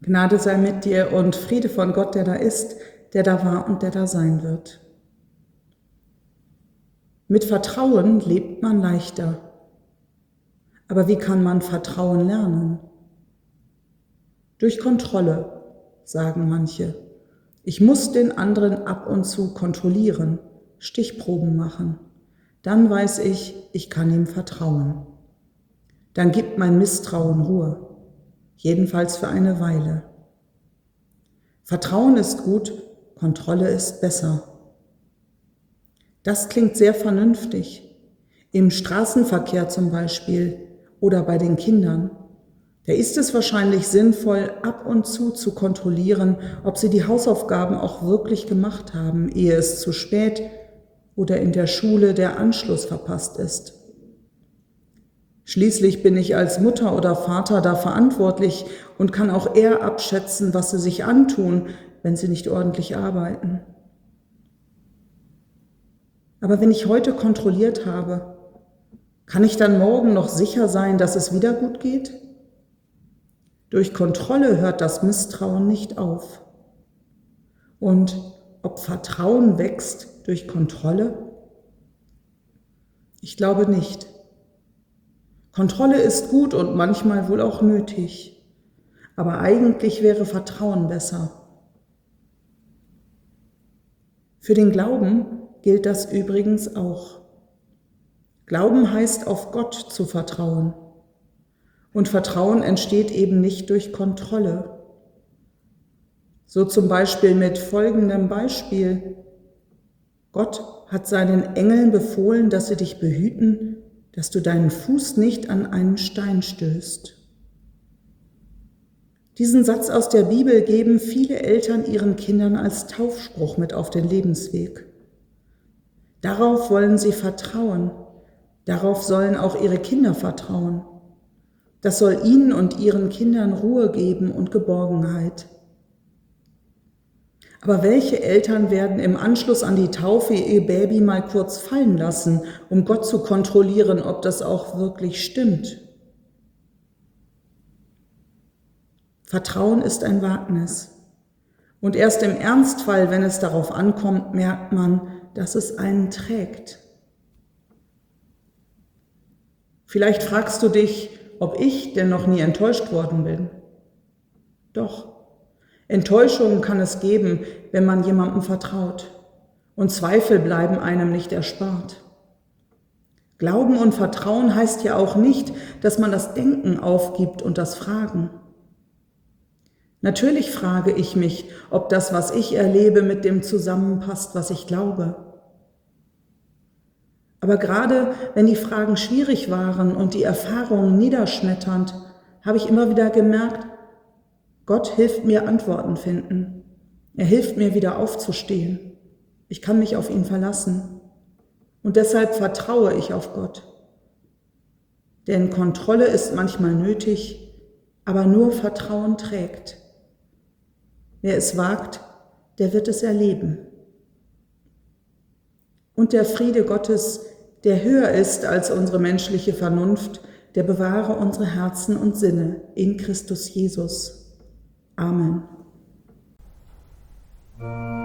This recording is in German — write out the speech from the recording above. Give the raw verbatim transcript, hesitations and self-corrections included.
Gnade sei mit dir und Friede von Gott, der da ist, der da war und der da sein wird. Mit Vertrauen lebt man leichter. Aber wie kann man Vertrauen lernen? Durch Kontrolle, sagen manche. Ich muss den anderen ab und zu kontrollieren, Stichproben machen. Dann weiß ich, ich kann ihm vertrauen. Dann gibt mein Misstrauen Ruhe, jedenfalls für eine Weile. Vertrauen ist gut, Kontrolle ist besser. Das klingt sehr vernünftig. Im Straßenverkehr zum Beispiel oder bei den Kindern. Da ist es wahrscheinlich sinnvoll, ab und zu zu kontrollieren, ob sie die Hausaufgaben auch wirklich gemacht haben, ehe es zu spät oder in der Schule der Anschluss verpasst ist. Schließlich bin ich als Mutter oder Vater da verantwortlich und kann auch eher abschätzen, was sie sich antun, wenn sie nicht ordentlich arbeiten. Aber wenn ich heute kontrolliert habe, kann ich dann morgen noch sicher sein, dass es wieder gut geht? Durch Kontrolle hört das Misstrauen nicht auf. Und ob Vertrauen wächst durch Kontrolle? Ich glaube nicht. Kontrolle ist gut und manchmal wohl auch nötig. Aber eigentlich wäre Vertrauen besser. Für den Glauben gilt das übrigens auch. Glauben heißt, auf Gott zu vertrauen. Und Vertrauen entsteht eben nicht durch Kontrolle. So zum Beispiel mit folgendem Beispiel. Gott hat seinen Engeln befohlen, dass sie dich behüten, dass du deinen Fuß nicht an einen Stein stößt. Diesen Satz aus der Bibel geben viele Eltern ihren Kindern als Taufspruch mit auf den Lebensweg. Darauf wollen sie vertrauen, darauf sollen auch ihre Kinder vertrauen. Das soll ihnen und ihren Kindern Ruhe geben und Geborgenheit. Aber welche Eltern werden im Anschluss an die Taufe ihr Baby mal kurz fallen lassen, um Gott zu kontrollieren, ob das auch wirklich stimmt? Vertrauen ist ein Wagnis. Und erst im Ernstfall, wenn es darauf ankommt, merkt man, dass es einen trägt. Vielleicht fragst du dich, ob ich denn noch nie enttäuscht worden bin. Doch, Enttäuschungen kann es geben, wenn man jemandem vertraut. Und Zweifel bleiben einem nicht erspart. Glauben und Vertrauen heißt ja auch nicht, dass man das Denken aufgibt und das Fragen. Natürlich frage ich mich, ob das, was ich erlebe, mit dem zusammenpasst, was ich glaube. Aber gerade wenn die Fragen schwierig waren und die Erfahrungen niederschmetternd, habe ich immer wieder gemerkt, Gott hilft mir Antworten finden. Er hilft mir wieder aufzustehen. Ich kann mich auf ihn verlassen. Und deshalb vertraue ich auf Gott. Denn Kontrolle ist manchmal nötig, aber nur Vertrauen trägt. Wer es wagt, der wird es erleben. Und der Friede Gottes, der höher ist als unsere menschliche Vernunft, der bewahre unsere Herzen und Sinne in Christus Jesus. Amen.